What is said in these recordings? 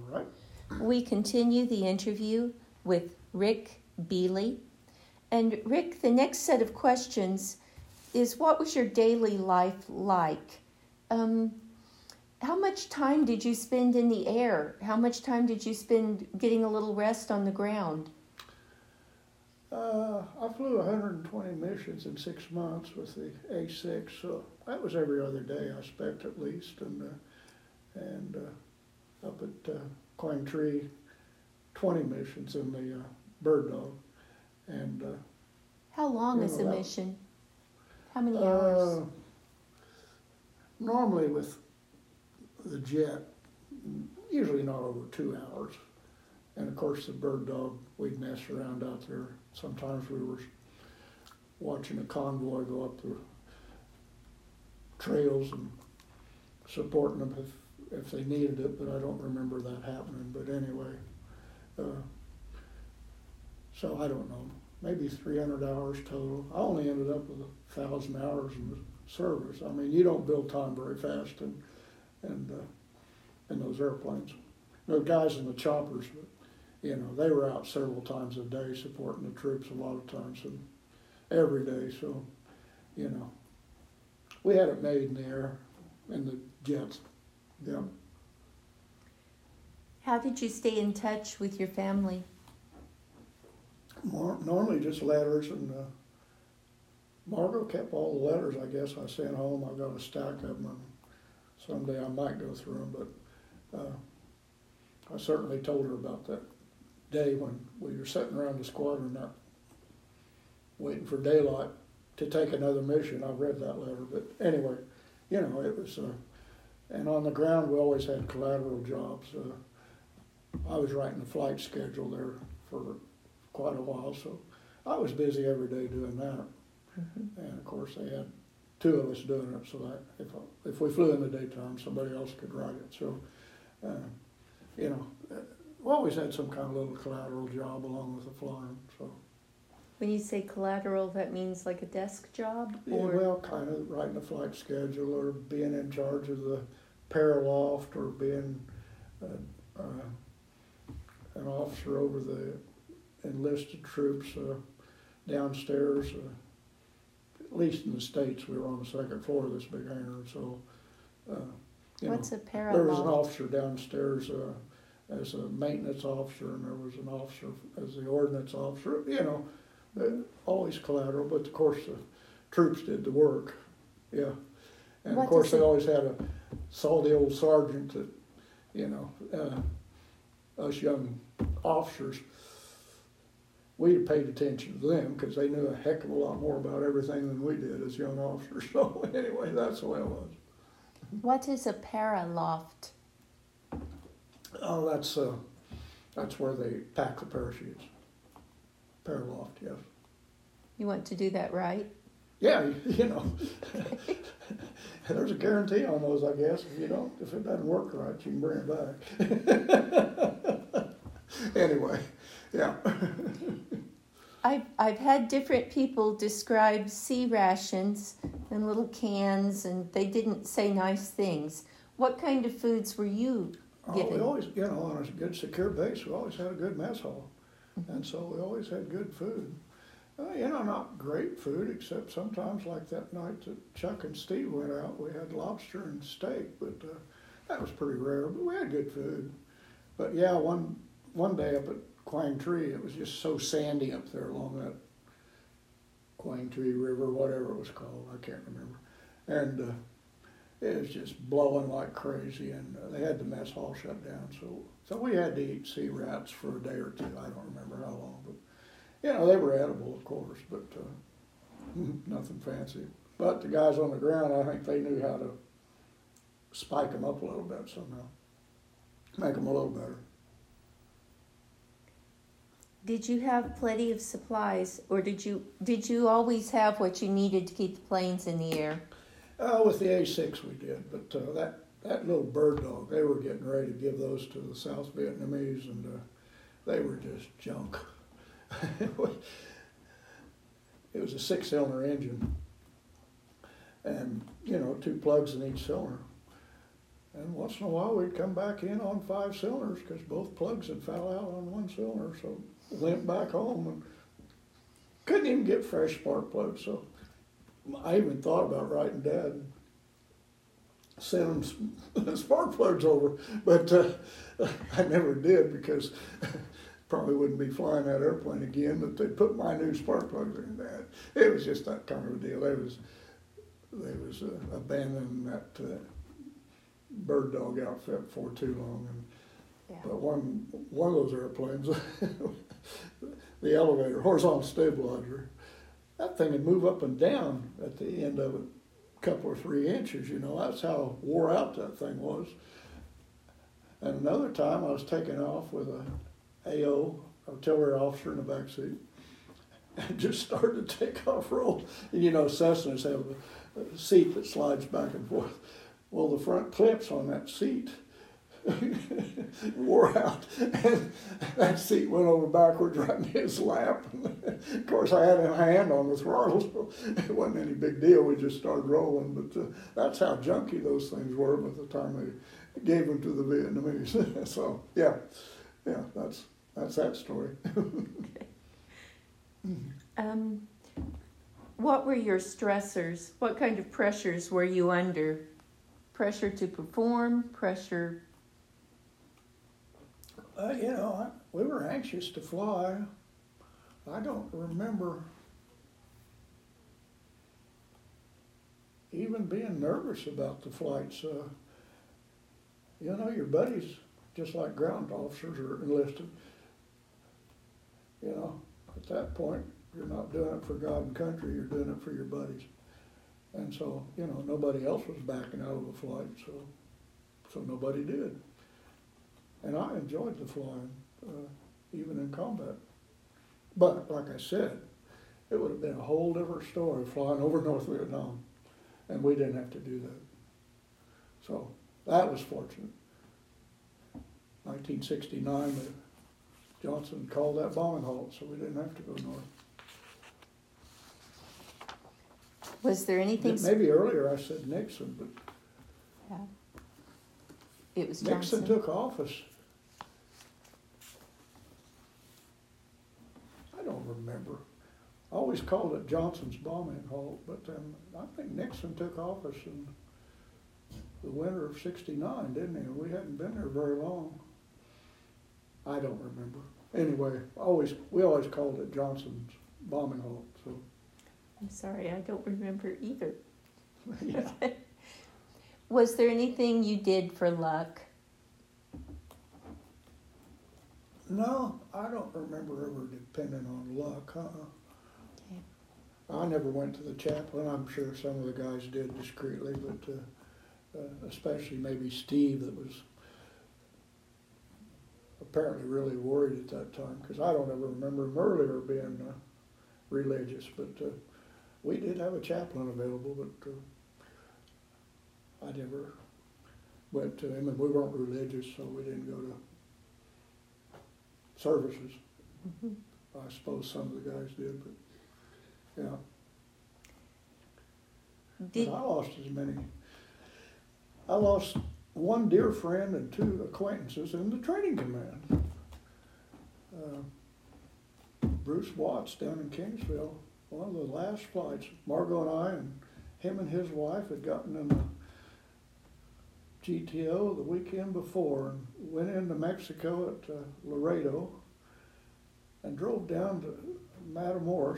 right. We continue the interview with Rick Bealey. And Rick, the next set of questions is, what was your daily life like? How much time did you spend in the air? How much time did you spend getting a little rest on the ground? I flew 120 missions in 6 months with the A6, so that was every other day, I expect, at least. And up at Quang Tri, 20 missions in the Bird Dog. And how long is a mission? How many hours? Normally with the jet, usually not over 2 hours. And of course the Bird Dog, we'd mess around out there. Sometimes we were watching a convoy go up the trails and supporting them if they needed it, but I don't remember that happening. But anyway, so I don't know, maybe 300 hours total. I only ended up with 1,000 hours in the service. I mean, you don't build time very fast in those airplanes. The guys in the choppers, you know, they were out several times a day supporting the troops a lot of times, and every day. So, you know, we had it made in the air, in the jets. Yeah. How did you stay in touch with your family? Normally just letters, and Margot kept all the letters, I guess, I sent home. I got a stack of them, and someday I might go through them, but I certainly told her about that day when we were sitting around the squadron not waiting for daylight to take another mission. I read that letter, but anyway, you know, it was, and on the ground we always had collateral jobs. I was writing the flight schedule there for quite a while, so I was busy every day doing that. Mm-hmm. And of course they had 2 of us doing it, so that if we flew in the daytime, somebody else could write it. So, you know, we always had some kind of little collateral job along with the flying. So. When you say collateral, that means like a desk job? Or? Yeah, well, kind of writing a flight schedule, or being in charge of the paraloft, or being an officer over the enlisted troops downstairs. At least in the States, we were on the 2nd floor of this big hangar. So, you What's know, a paraloft? There was an officer downstairs as a maintenance officer, and there was an officer as the ordnance officer. You know, always collateral, but of course the troops did the work. Yeah, and of course they always had a salty old sergeant that, you know, us young officers, we paid attention to them because they knew a heck of a lot more about everything than we did as young officers. So anyway, that's the way it was. What is a paraloft? Oh, that's where they pack the parachutes. Paraloft, yes. You want to do that right? Yeah, you know. There's a guarantee on those, I guess. If it doesn't work right, you can bring it back. Anyway, yeah. I've had different people describe sea rations in little cans, and they didn't say nice things. What kind of foods were you given? We always, on a good secure base, we always had a good mess hall. And so we always had good food. Not great food, except sometimes like that night that Chuck and Steve went out, we had lobster and steak, but that was pretty rare, but we had good food. But yeah, one day up at Quang Tri, it was just so sandy up there along that Quang Tri River, whatever it was called, I can't remember. And it was just blowing like crazy, and they had the mess hall shut down, so we had to eat sea rats for a day or two. I don't remember how long, but they were edible, of course, but nothing fancy. But the guys on the ground, I think they knew how to spike them up a little bit somehow, make them a little better. Did you have plenty of supplies, or did you always have what you needed to keep the planes in the air? With the A6 we did, but that little Bird Dog, they were getting ready to give those to the South Vietnamese, and they were just junk. It was a 6-cylinder engine, and 2 plugs in each cylinder. And once in a while, we'd come back in on 5 cylinders because both plugs had fell out on one cylinder. So went back home and couldn't even get fresh spark plugs. So I even thought about writing Dad and send him some spark plugs over, but I never did because probably wouldn't be flying that airplane again. But they put my new spark plugs in that. It was just that kind of a deal. They was abandoning that bird dog outfit for too long. And, Yeah. but one of those airplanes, the elevator, horizontal stabilizer, that thing would move up and down at the end of it, a couple or 3 inches. You know, that's how wore out that thing was. And another time, I was taking off with a AO, artillery officer, in the back seat, and just started to take off roll. And you know, Cessnas have a seat that slides back and forth. Well, the front clips on that seat wore out, and that seat went over backwards right in his lap. Of course, I had a hand on the throttle, so it wasn't any big deal. We just started rolling, but that's how junky those things were by the time they gave them to the Vietnamese. So, yeah, that's that story. What were your stressors? What kind of pressures were you under? Pressure to perform, pressure? You know, we were anxious to fly. I don't remember even being nervous about the flights. You know, your buddies, just like ground officers, are enlisted. You know, at that point, you're not doing it for God and country, you're doing it for your buddies. And so, you know, nobody else was backing out of the flight, so nobody did. And I enjoyed the flying, even in combat. But, like I said, it would have been a whole different story flying over North Vietnam, and we didn't have to do that. So, that was fortunate. 1969, Johnson called that bombing halt, so we didn't have to go north. Was there anything? Maybe earlier I said Nixon, but Yeah. It was Nixon Johnson. took office. I don't remember. I always called it Johnson's bombing halt, but I think Nixon took office in the winter of '69, didn't he? We hadn't been there very long. I don't remember. Anyway, we always called it Johnson's bombing halt. So. I'm sorry, I don't remember either. Yeah. Was there anything you did for luck? No, I don't remember ever depending on luck. Okay. I never went to the chaplain. I'm sure some of the guys did discreetly, but especially maybe Steve, that was apparently really worried at that time, because I don't ever remember him earlier being religious, but we did have a chaplain available, but I never went to him, and we weren't religious, so we didn't go to services. Mm-hmm. I suppose some of the guys did, but yeah. I lost one dear friend and 2 acquaintances in the training command. Bruce Watts down in Kingsville, one of the last flights, Margot and I and him and his wife had gotten in the GTO the weekend before and went into Mexico at Laredo and drove down to Matamoros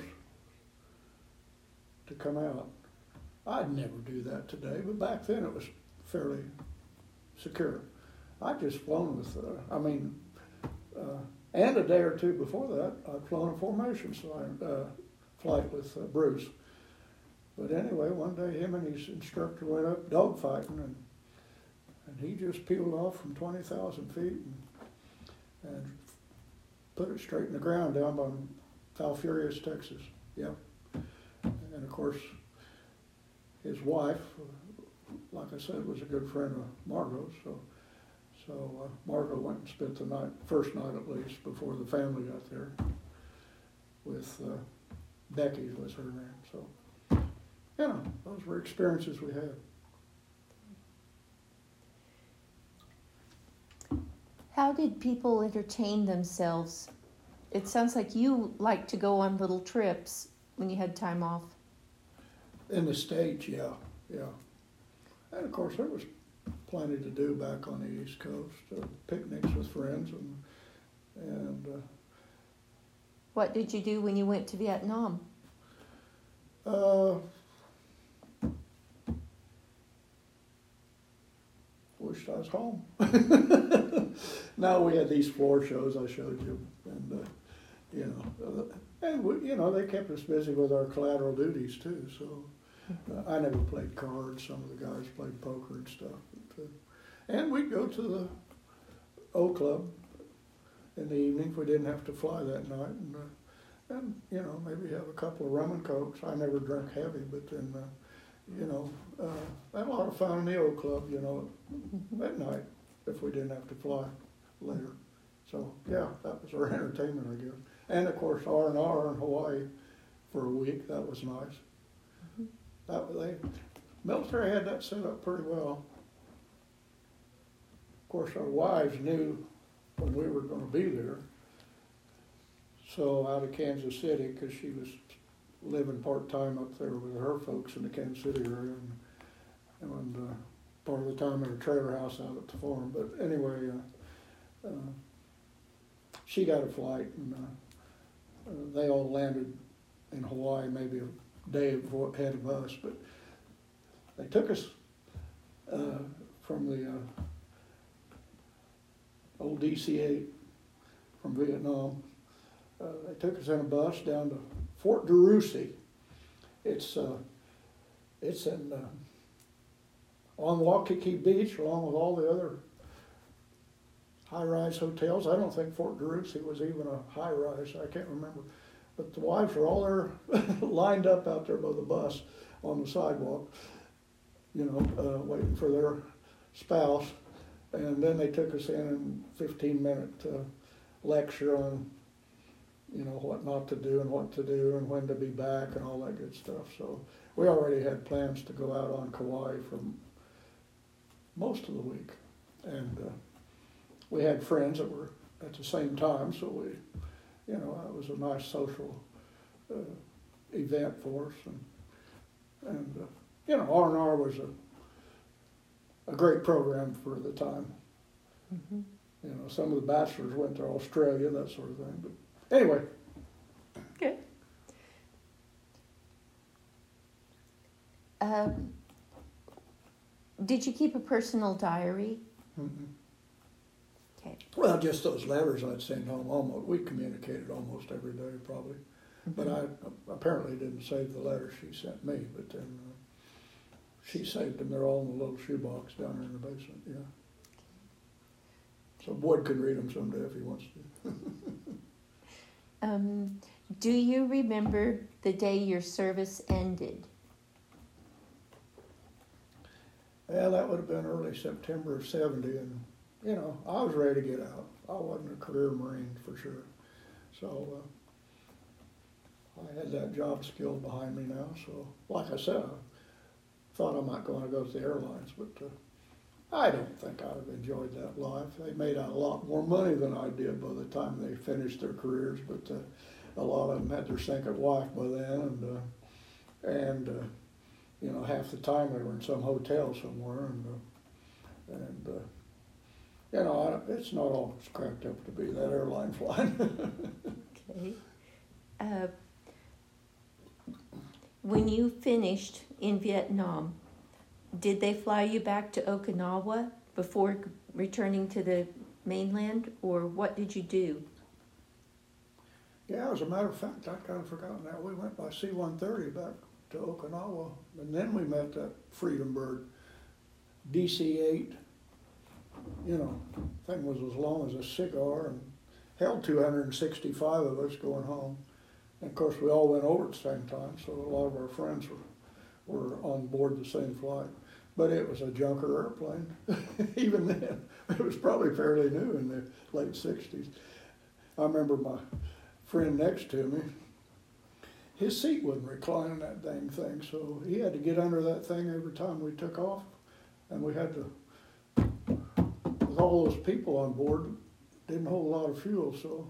to come out. I'd never do that today, but back then it was fairly secure. I'd just flown with, and a day or 2 before that, I'd flown a formation flight with Bruce. But anyway, one day him and his instructor went up dogfighting, and he just peeled off from 20,000 feet and put it straight in the ground down by Falfurrias, Texas. Yep. And of course, his wife, like I said, was a good friend of Margot's, so Margot went and spent the night, first night at least, before the family got there, with Becky was her name. So, you know, those were experiences we had. How did people entertain themselves? It sounds like you like to go on little trips when you had time off. In the States, yeah. And of course, there was plenty to do back on the East Coast. Picnics with friends and What did you do when you went to Vietnam? Wished I was home. Now we had these floor shows I showed you, and they kept us busy with our collateral duties too. So I never played cards. Some of the guys played poker and stuff. And we'd go to the O Club in the evening if we didn't have to fly that night, and maybe have a couple of rum and cokes. I never drank heavy, but then had a lot of fun in the O Club, at night if we didn't have to fly later. So yeah, that was our entertainment, I guess. And of course R&R in Hawaii for a week. That was nice. Military had that set up pretty well. Of course, our wives knew when we were going to be there. So out of Kansas City, because she was living part-time up there with her folks in the Kansas City area, and part of the time in a trailer house out at the farm. But anyway, she got a flight, and they all landed in Hawaii maybe a day ahead of us. But they took us from the old DC-8 from Vietnam. They took us in a bus down to Fort DeRussy. It's in on Waikiki Beach, along with all the other high-rise hotels. I don't think Fort DeRussy was even a high-rise. I can't remember. But the wives were all there, lined up out there by the bus on the sidewalk, waiting for their spouse. And then they took us in a 15-minute lecture on what not to do and what to do and when to be back and all that good stuff. So we already had plans to go out on Kauai for most of the week. And we had friends that were at the same time, so it was a nice social event for us. And R&R was a great program for the time. Mm-hmm. Some of the bachelors went to Australia, that sort of thing. But anyway. Good. Did you keep a personal diary? Mm-hmm. Okay. Well, just those letters I'd send home. We communicated almost every day, probably. Mm-hmm. But I apparently didn't save the letters she sent me. But then she saved them. They're all in a little shoebox down there in the basement. Yeah. So Boyd can read them someday if he wants to. Do you remember the day your service ended? Yeah, that would have been early September of '70, and I was ready to get out. I wasn't a career Marine for sure, so I had that job skill behind me now. So, like I said, I thought I might want to go to the airlines, but I don't think I'd have enjoyed that life. They made out a lot more money than I did by the time they finished their careers, but a lot of them had their second wife by then, and half the time they were in some hotel somewhere, and it's not all it's cracked up to be, that airline flying. Okay. When you finished in Vietnam, did they fly you back to Okinawa before returning to the mainland, or what did you do? Yeah, as a matter of fact, I'd kind of forgotten that. We went by C-130 back to Okinawa, and then we met that Freedom Bird, DC-8. Thing was as long as a cigar and held 265 of us going home. And of course, we all went over at the same time, so a lot of our friends were on board the same flight. But it was a junker airplane. Even then, it was probably fairly new in the late 60s. I remember my friend next to me, his seat wouldn't recline in that dang thing, so he had to get under that thing every time we took off. And we had to, with all those people on board, didn't hold a lot of fuel, so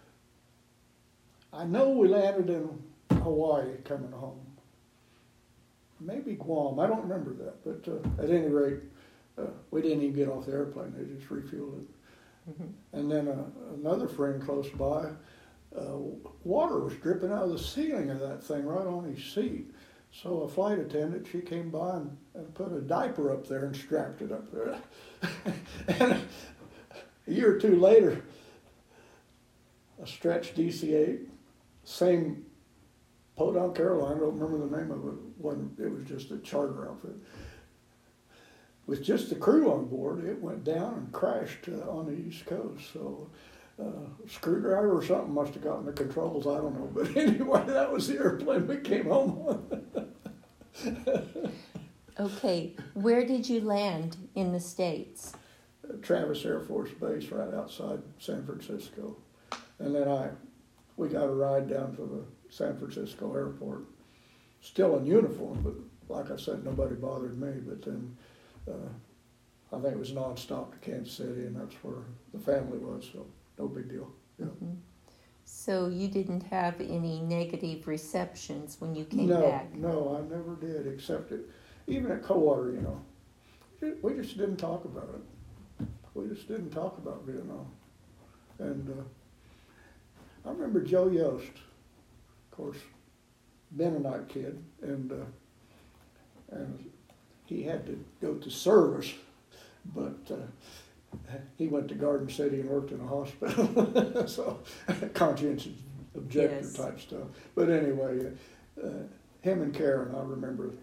I know we landed in Hawaii coming home. Maybe Guam, I don't remember that, but at any rate, we didn't even get off the airplane, they just refueled it. Mm-hmm. And then another friend close by, water was dripping out of the ceiling of that thing right on his seat. So a flight attendant, she came by and put a diaper up there and strapped it up there. And a year or two later, a stretch DC-8, same Podunk Airline, I don't remember the name of it, it was just a charter outfit. With just the crew on board, it went down and crashed on the East Coast. So a screwdriver or something must have gotten the controls, I don't know. But anyway, that was the airplane we came home on. Okay, where did you land in the States? Travis Air Force Base right outside San Francisco. And then we got a ride down to the San Francisco airport. Still in uniform, but like I said, nobody bothered me. But then I think it was nonstop to Kansas City, and that's where the family was, so no big deal. Yeah. Mm-hmm. So you didn't have any negative receptions when you came back? No, I never did, except even at Coldwater, we just didn't talk about it. We just didn't talk about Vietnam. And I remember Joe Yost, of course, Mennonite kid, and he had to go to service, but he went to Garden City and worked in a hospital, so conscientious objector type stuff. But anyway, him and Karen, I remember,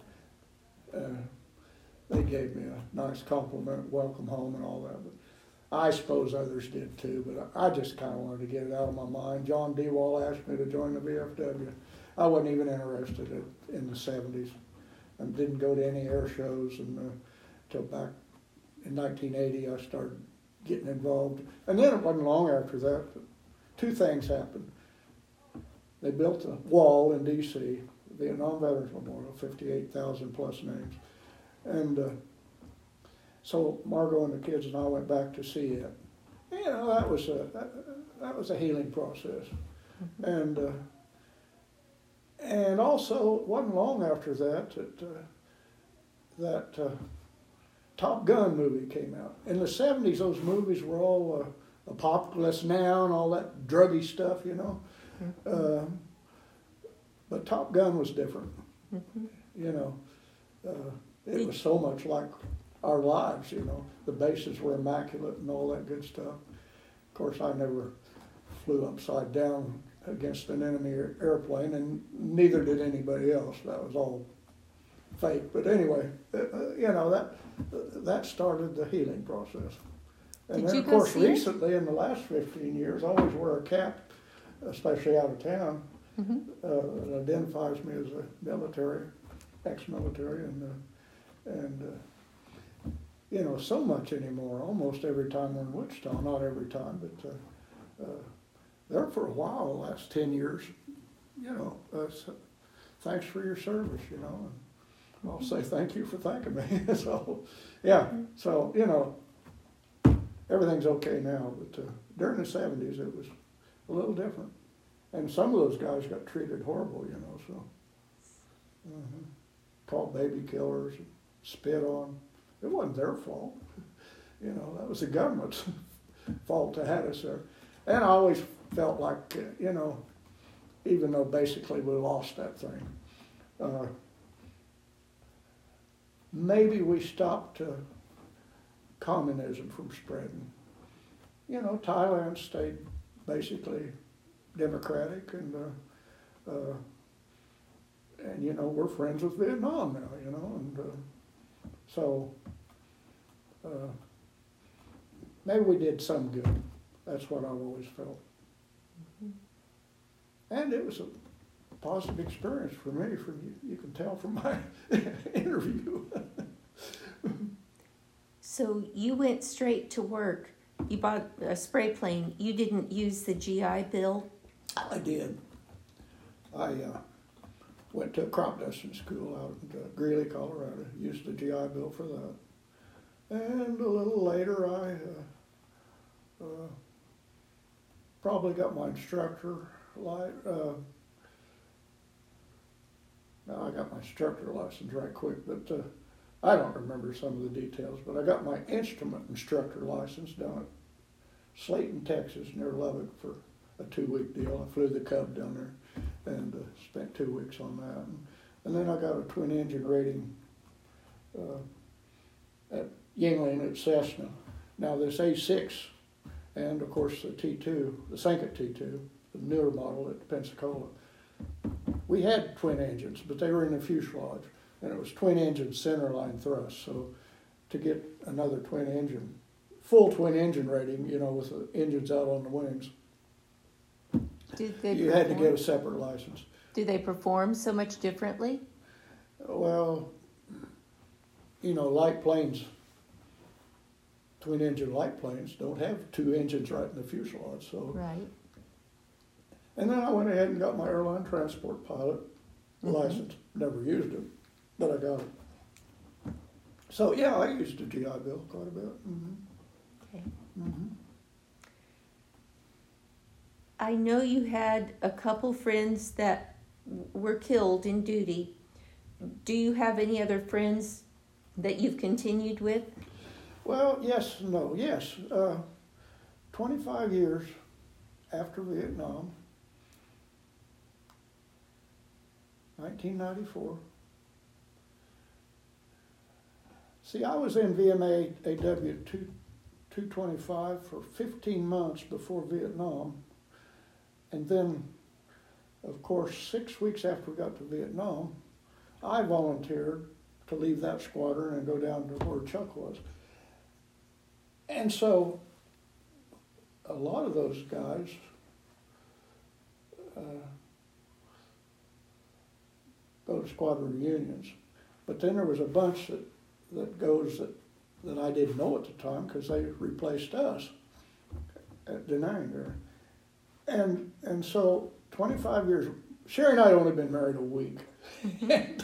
they gave me a nice compliment, welcome home and all that. But I suppose others did too, but I just kind of wanted to get it out of my mind. John D. Wall asked me to join the VFW. I wasn't even interested in the 70s and didn't go to any air shows until back in 1980 I started getting involved. And then it wasn't long after that, two things happened. They built a wall in D.C., Vietnam Veterans Memorial, 58,000 plus names. And so Margot and the kids and I went back to see it. That was a healing process. And also, it wasn't long after that Top Gun movie came out. In the 70s, those movies were all Apocalypse Now and all that druggy stuff, but Top Gun was different. It was so much like our lives, The bases were immaculate and all that good stuff. Of course, I never flew upside down against an enemy airplane, and neither did anybody else. That was all fake. But anyway, that started the healing process. And then, of course, recently, in the last 15 years, I always wear a cap, especially out of town, that identifies me as a military, ex-military, and so much anymore. Almost every time we're in Wichita, not every time, but there for a while, the last 10 years, thanks for your service, and I'll say thank you for thanking me. So, everything's okay now, but during the 70s, it was a little different. And some of those guys got treated horrible, so called baby killers, spit on. It wasn't their fault. That was the government's fault to have us there. And I always felt like, even though basically we lost that thing, maybe we stopped communism from spreading. Thailand stayed basically democratic, and we're friends with Vietnam now, and so maybe we did some good. That's what I've always felt. And it was a positive experience for me, you can tell from my interview. So you went straight to work. You bought a spray plane. You didn't use the GI Bill? I did. I went to a crop dusting school out in Greeley, Colorado. Used the GI Bill for that. And a little later, I probably got my instructor now I got my instructor license right quick, but I don't remember some of the details. But I got my instrument instructor license down at Slayton, Texas, near Lubbock for a 2-week deal. I flew the Cub down there and spent 2 weeks on that. And then I got a twin engine rating at Yuengling at Cessna. Now this A6 and of course the T2, the Sanket T2, the newer model at Pensacola, we had twin engines, but they were in the fuselage, and it was twin engine centerline thrust. So to get another twin engine, full twin engine rating, with the engines out on the wings, you had to get a separate license. Do they perform so much differently? Well, light planes, twin engine light planes don't have 2 engines right in the fuselage. So. Right. And then I went ahead and got my airline transport pilot license. Never used it, but I got it. So yeah, I used the GI Bill quite a bit. Okay. I know you had a couple friends that were killed in duty. Do you have any other friends that you've continued with? Well, yes and no. Yes. 25 years after Vietnam, 1994. See, I was in VMA AW 225 for 15 months before Vietnam. And then, of course, 6 weeks after we got to Vietnam, I volunteered to leave that squadron and go down to where Chuck was. And so, a lot of those guys go to squadron reunions. But then there was a bunch that goes that I didn't know at the time because they replaced us at Da Nang there. And so 25 years, Sherry and I had only been married a week. and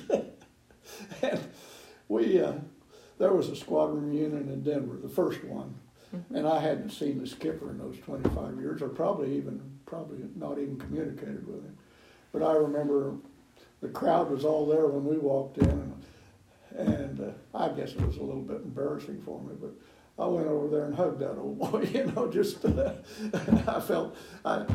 we, there was a squadron reunion in Denver, the first one. And I hadn't seen the skipper in those 25 years, or probably not even communicated with him. But I remember the crowd was all there when we walked in, and I guess it was a little bit embarrassing for me, but I went over there and hugged that old boy, just I felt I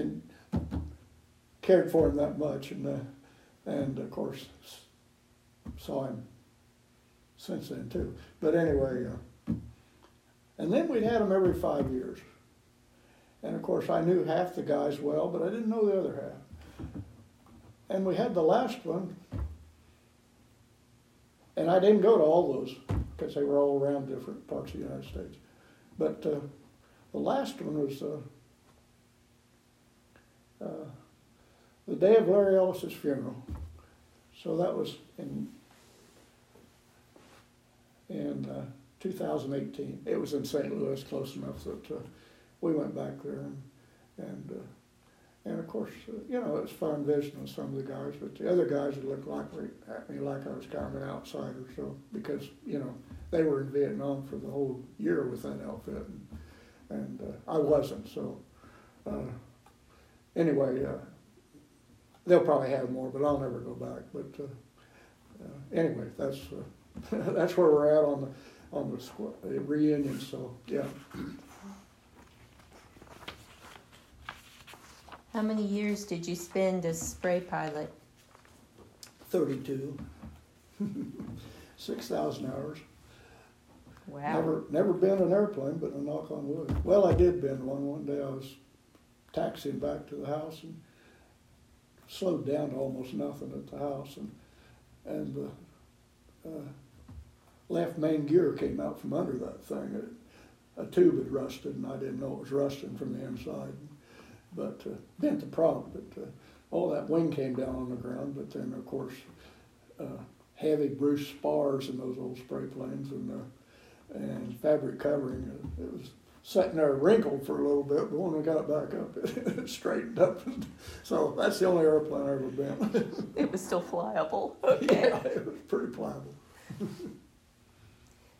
cared for him that much, and of course saw him since then too. But anyway, and then we'd had him every 5 years, and of course I knew half the guys well, but I didn't know the other half. And we had the last one, and I didn't go to all those because they were all around different parts of the United States. But the last one was the day of Larry Ellis's funeral. So that was in 2018. It was in St. Louis, close enough that we went back there, and of course, it was fun visiting with some of the guys, but the other guys would look at me like I was kind of an outsider. So because they were in Vietnam for the whole year with that outfit, and I wasn't. So anyway, they'll probably have more, but I'll never go back. But anyway, that's that's where we're at on the reunion. So yeah. How many years did you spend as spray pilot? 32. 6,000 hours. Wow. Never been an airplane, but a knock on wood. Well, I did bend one day. I was taxiing back to the house and slowed down to almost nothing at the house, and the left main gear came out from under that thing. A tube had rusted, and I didn't know it was rusting from the inside. But bent the prop, but all that wing came down on the ground. But then, of course, heavy Bruce spars in those old spray planes, and fabric covering. It was sitting there wrinkled for a little bit, but when we got it back up, it straightened up. So that's the only airplane I've ever been. It was still flyable. Okay. Yeah, it was pretty pliable.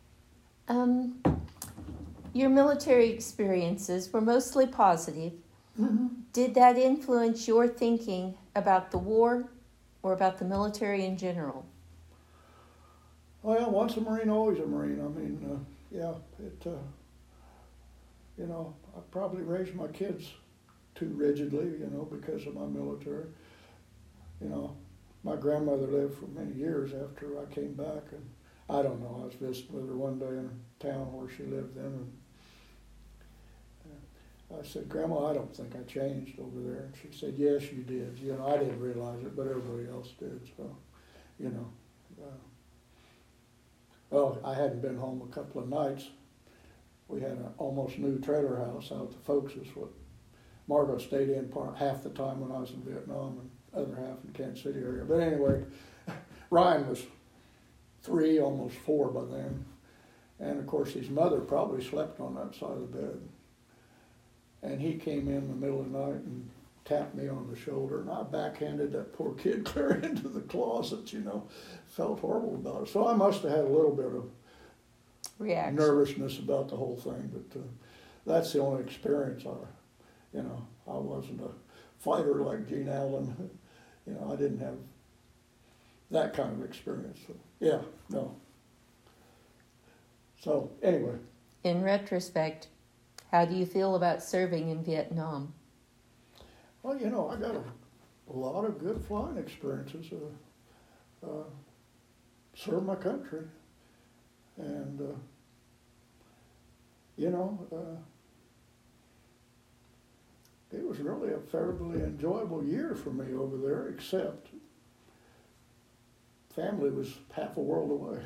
Your military experiences were mostly positive. Mm-hmm. Did that influence your thinking about the war or about the military in general? Well, once a Marine, always a Marine. I mean, yeah, I probably raised my kids too rigidly, because of my military. My grandmother lived for many years after I came back, and I don't know, I was visiting with her one day in a town where she lived then, and I said, Grandma, I don't think I changed over there. And she said, yes, you did. I didn't realize it, but everybody else did, so, well, I hadn't been home a couple of nights. We had an almost new trailer house out at the Folks' what Margot stayed in half the time when I was in Vietnam and other half in Kansas City area. But anyway, Ryan was 3, almost 4 by then. And of course his mother probably slept on that side of the bed. And he came in the middle of the night and tapped me on the shoulder, and I backhanded that poor kid clear into the closet, Felt horrible about it. So I must have had a little bit of reaction, nervousness about the whole thing, but that's the only experience I wasn't a fighter like Gene Allen. I didn't have that kind of experience. So, yeah, no. So anyway. In retrospect, how do you feel about serving in Vietnam? Well, I got a lot of good flying experiences. Served my country, and it was really a fairly enjoyable year for me over there, except family was half a world away.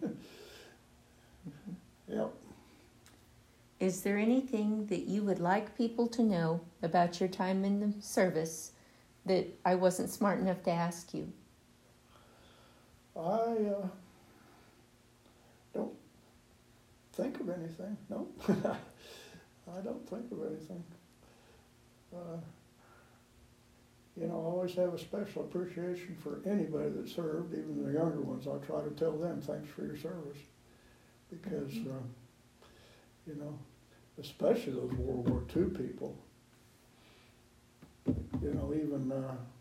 Yep. Is there anything that you would like people to know about your time in the service that I wasn't smart enough to ask you? I don't think of anything. No, I don't think of anything. I always have a special appreciation for anybody that served, even the younger ones. I try to tell them, thanks for your service. Because, especially those World War II people, even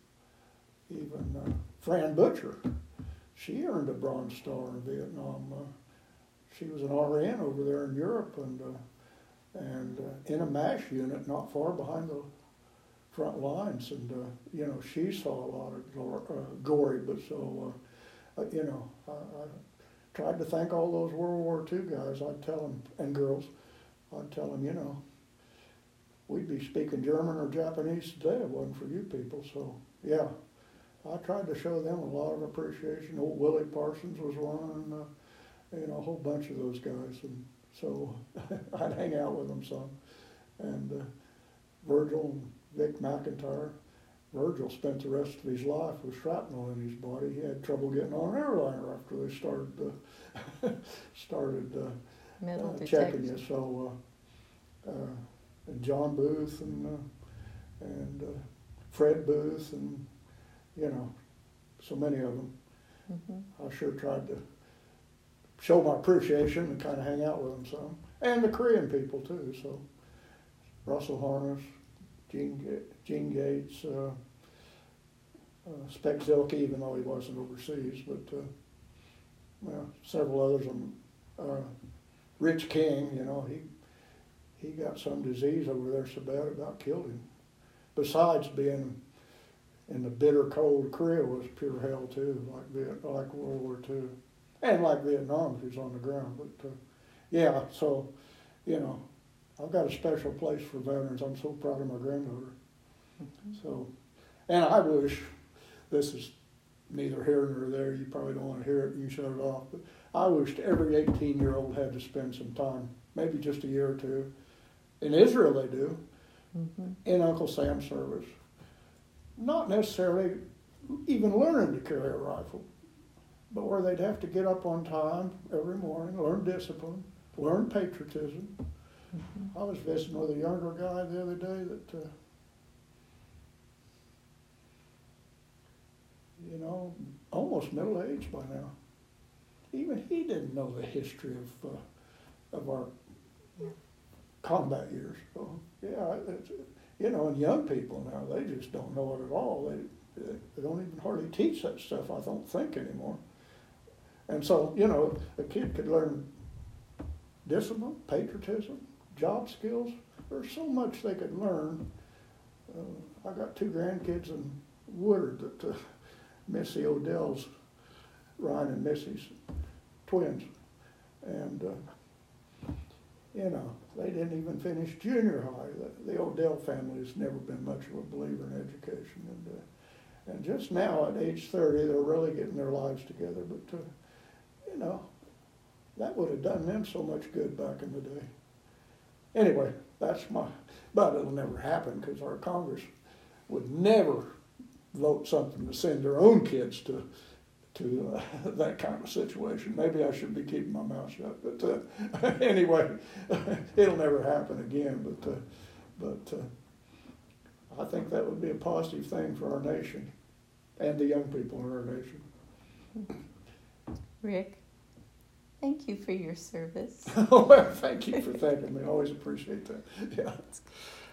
Fran Butcher, she earned a Bronze Star in Vietnam. She was an RN over there in Europe and in a MASH unit not far behind the front lines. And, she saw a lot of gory, but so, I tried to thank all those World War II guys. I'd tell them, and girls, I'd tell them, we'd be speaking German or Japanese today if it wasn't for you people. So, yeah. I tried to show them a lot of appreciation. Old Willie Parsons was one, and a whole bunch of those guys. And so I'd hang out with them some. And Virgil and Vic McIntyre. Virgil spent the rest of his life with shrapnel in his body. He had trouble getting on an airliner after they started checking you. So, and John Booth and Fred Booth and so many of them. Mm-hmm. I sure tried to show my appreciation and kind of hang out with them some. And the Korean people too, so Russell Harness, Gene Gates, Speck Zilke, even though he wasn't overseas, but several others. Rich King, he got some disease over there so bad it about killed him. Besides being in the bitter cold, Korea was pure hell too, like World War II, and like Vietnam, if he's on the ground. But yeah, so I've got a special place for veterans. I'm so proud of my granddaughter. Mm-hmm. So, and I wish, this is neither here nor there. You probably don't want to hear it. You can shut it off. But I wished every 18-year-old had to spend some time, maybe just a year or two. In Israel, they do. Mm-hmm. In Uncle Sam's service. Not necessarily even learning to carry a rifle, but where they'd have to get up on time every morning, learn discipline, learn patriotism. Mm-hmm. I was visiting with a younger guy the other day that, almost middle-aged by now. Even he didn't know the history of our combat years. So, yeah, you know, and young people now, they just don't know it at all. They don't even hardly teach that stuff, I don't think, anymore. And so, you know, a kid could learn discipline, patriotism, job skills. There's so much they could learn. I got 2 grandkids in Woodard that Missy Odell's, Ryan and Missy's twins. And, you know, they didn't even finish junior high. The Odell family has never been much of a believer in education. And just now, at age 30, they're really getting their lives together. But, you know, that would have done them so much good back in the day. Anyway, but it'll never happen because our Congress would never vote something to send their own kids to that kind of situation. Maybe I should be keeping my mouth shut. But anyway, it'll never happen again. But I think that would be a positive thing for our nation and the young people in our nation. Rick, thank you for your service. Well, thank you for thanking me. I always appreciate that. Yeah.